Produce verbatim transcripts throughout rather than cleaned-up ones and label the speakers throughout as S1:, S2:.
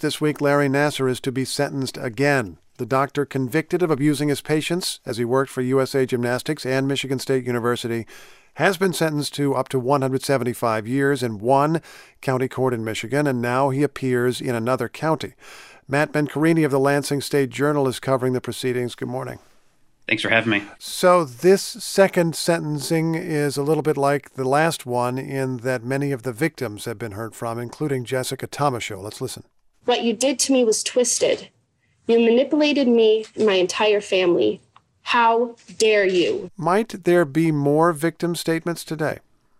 S1: this week, Larry Nassar is to be sentenced again. The doctor convicted of abusing his patients as he worked for U S A Gymnastics and Michigan State University has been sentenced to up to one hundred seventy-five years in one county court in Michigan, and now he appears in another county. Matt Mencarini of the Lansing State Journal is covering the proceedings. Good morning.
S2: Thanks for having me.
S1: So this second sentencing is a little bit like the last one in that many of the victims have been heard from, including Jessica Tomashow. Let's listen.
S3: What you did to me was twisted. You manipulated me and my entire family. How dare you?
S1: Might there be more victim statements today?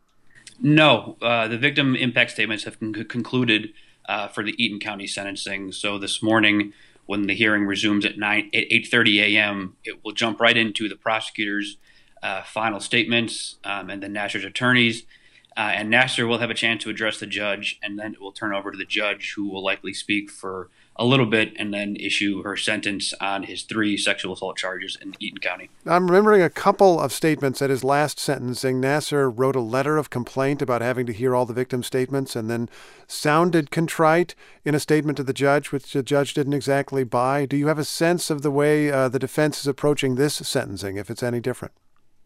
S2: No. Uh, the victim impact statements have con- concluded uh, for the Eaton County sentencing. So this morning, when the hearing resumes at nine at eight thirty a.m., it will jump right into the prosecutor's uh, final statements um, and then Nassar's attorneys. Uh, and Nassar will have a chance to address the judge, and then it will turn over to the judge, who will likely speak for a little bit and then issue her sentence on his three sexual assault charges in Eaton County.
S1: I'm remembering a couple of statements at his last sentencing. Nassar wrote a letter of complaint about having to hear all the victim statements and then sounded contrite in a statement to the judge, which the judge didn't exactly buy. Do you have a sense of the way uh, the defense is approaching this sentencing, if it's any different?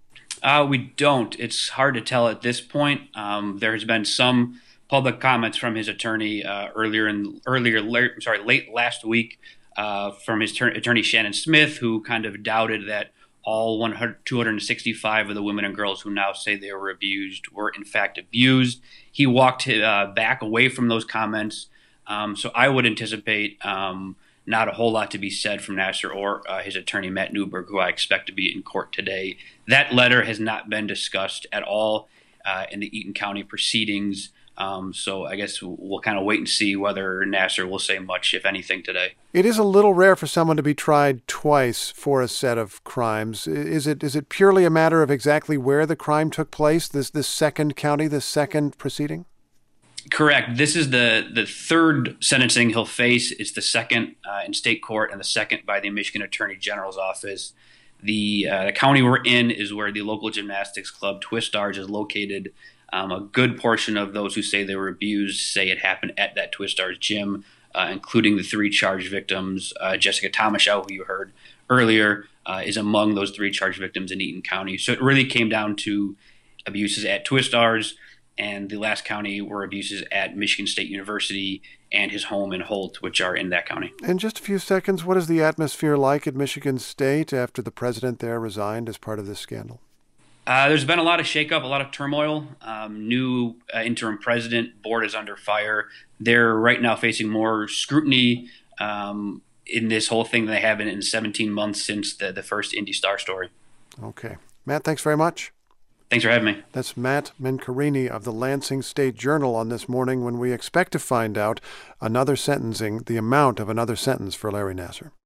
S2: Uh, we don't. It's hard to tell at this point. Um, there has been some public comments from his attorney uh, earlier in earlier, late, I'm sorry, late last week uh, from his ter- attorney Shannon Smith, who kind of doubted that all one hundred, two hundred sixty-five of the women and girls who now say they were abused were in fact abused. He walked uh, back away from those comments. Um, so I would anticipate um, not a whole lot to be said from Nassar or uh, his attorney, Matt Newberg, who I expect to be in court today. That letter has not been discussed at all uh, in the Eaton County proceedings. Um, so I guess we'll, we'll kind of wait and see whether Nassar will say much, if anything, today.
S1: It is a little rare for someone to be tried twice for a set of crimes. Is it is it purely a matter of exactly where the crime took place, this this second county, this second proceeding?
S2: Correct. This is the, the third sentencing he'll face. It's the second uh, in state court and the second by the Michigan Attorney General's office. The, uh, the county we're in is where the local gymnastics club, Twistars, is located. Um, a good portion of those who say they were abused say it happened at that Twistars gym, uh, including the three charged victims. Uh, Jessica Tomashow, who you heard earlier, uh, is among those three charged victims in Eaton County. So it really came down to abuses at Twistars, and the last county were abuses at Michigan State University and his home in Holt, which are in that county.
S1: In just a few seconds, what is the atmosphere like at Michigan State after the president there resigned as part of this scandal?
S2: Uh, there's been a lot of shakeup, a lot of turmoil. Um, new uh, interim president, board is under fire. They're right now facing more scrutiny um, in this whole thing than they have been in seventeen months since the, the first Indy Star story.
S1: Okay. Matt, thanks very much.
S2: Thanks for having me.
S1: That's Matt Mencarini of the Lansing State Journal on This Morning, when we expect to find out another sentencing, the amount of another sentence for Larry Nassar.